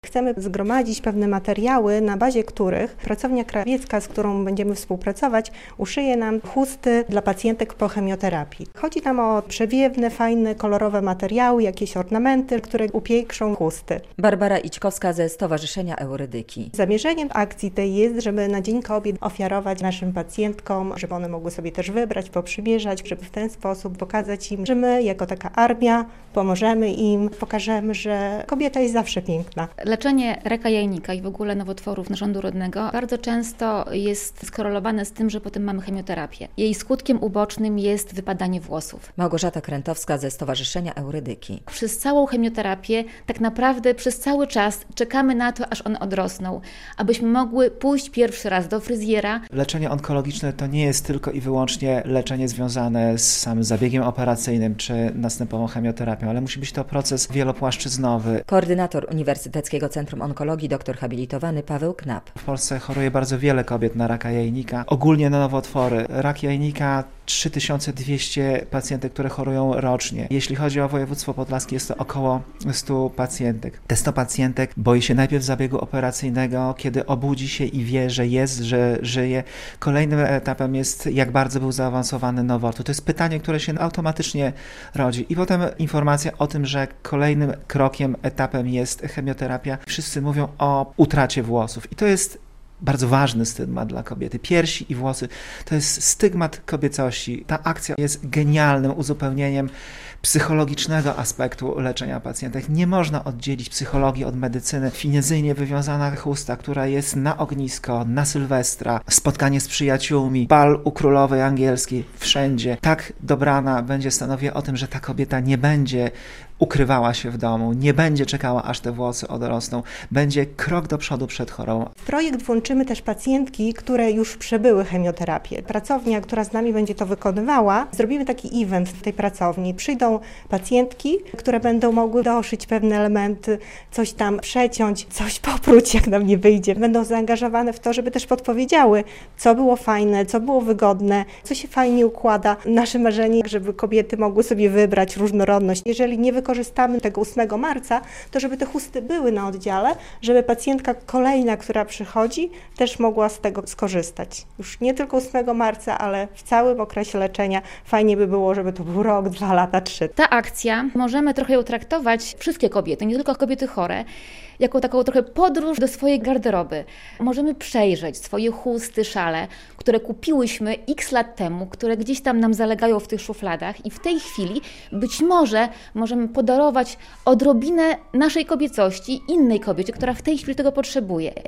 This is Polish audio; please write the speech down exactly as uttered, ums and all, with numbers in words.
Chcemy zgromadzić pewne materiały, na bazie których pracownia krawiecka, z którą będziemy współpracować, uszyje nam chusty dla pacjentek po chemioterapii. Chodzi nam o przewiewne, fajne, kolorowe materiały, jakieś ornamenty, które upiększą chusty. Barbara Ićkowska ze Stowarzyszenia Eurydyki. Zamierzeniem akcji tej jest, żeby na Dzień Kobiet ofiarować naszym pacjentkom, żeby one mogły sobie też wybrać, poprzymierzać, żeby w ten sposób pokazać im, że my jako taka armia pomożemy im, pokażemy, że kobieta jest zawsze piękna. Leczenie raka jajnika i w ogóle nowotworów narządu rodnego bardzo często jest skorelowane z tym, że potem mamy chemioterapię. Jej skutkiem ubocznym jest wypadanie włosów. Małgorzata Krętowska ze Stowarzyszenia Eurydyki. Przez całą chemioterapię, tak naprawdę przez cały czas czekamy na to, aż one odrosną, abyśmy mogły pójść pierwszy raz do fryzjera. Leczenie onkologiczne to nie jest tylko i wyłącznie leczenie związane z samym zabiegiem operacyjnym czy następową chemioterapią, ale musi być to proces wielopłaszczyznowy. Koordynator Uniwersyteckiego Centrum Onkologii, doktor habilitowany Paweł Knap. W Polsce choruje bardzo wiele kobiet na raka jajnika, ogólnie na nowotwory. Rak jajnika trzy tysiące dwieście pacjentek, które chorują rocznie. Jeśli chodzi o województwo podlaskie, jest to około stu pacjentek. Te sto pacjentek boi się najpierw zabiegu operacyjnego, kiedy obudzi się i wie, że jest, że żyje. Kolejnym etapem jest, jak bardzo był zaawansowany nowotwór. To jest pytanie, które się automatycznie rodzi. I potem informacja o tym, że kolejnym krokiem, etapem jest chemioterapia. Wszyscy mówią o utracie włosów. I to jest bardzo ważny stygmat dla kobiety. Piersi i włosy to jest stygmat kobiecości. Ta akcja jest genialnym uzupełnieniem psychologicznego aspektu leczenia pacjentek. Nie można oddzielić psychologii od medycyny. Finezyjnie wywiązana chusta, która jest na ognisko, na Sylwestra, spotkanie z przyjaciółmi, bal u królowej angielskiej, wszędzie. Tak dobrana będzie stanowiła o tym, że ta kobieta nie będzie ukrywała się w domu, nie będzie czekała, aż te włosy odrosną, będzie krok do przodu przed chorobą. W projekt włączymy też pacjentki, które już przebyły chemioterapię. Pracownia, która z nami będzie to wykonywała, zrobimy taki event w tej pracowni. Przyjdą pacjentki, które będą mogły doszyć pewne elementy, coś tam przeciąć, coś popróć, jak nam nie wyjdzie. Będą zaangażowane w to, żeby też podpowiedziały, co było fajne, co było wygodne, co się fajnie układa. Nasze marzenie, żeby kobiety mogły sobie wybrać różnorodność. Jeżeli nie wykorzystamy tego ósmego marca, to żeby te chusty były na oddziale, żeby pacjentka kolejna, która przychodzi, też mogła z tego skorzystać. Już nie tylko ósmego marca, ale w całym okresie leczenia fajnie by było, żeby to był rok, dwa lata, trzy. Ta akcja, możemy trochę ją traktować, wszystkie kobiety, nie tylko kobiety chore, jako taką trochę podróż do swojej garderoby. Możemy przejrzeć swoje chusty, szale, które kupiłyśmy x lat temu, które gdzieś tam nam zalegają w tych szufladach i w tej chwili być może możemy podarować odrobinę naszej kobiecości innej kobiecie, która w tej chwili tego potrzebuje.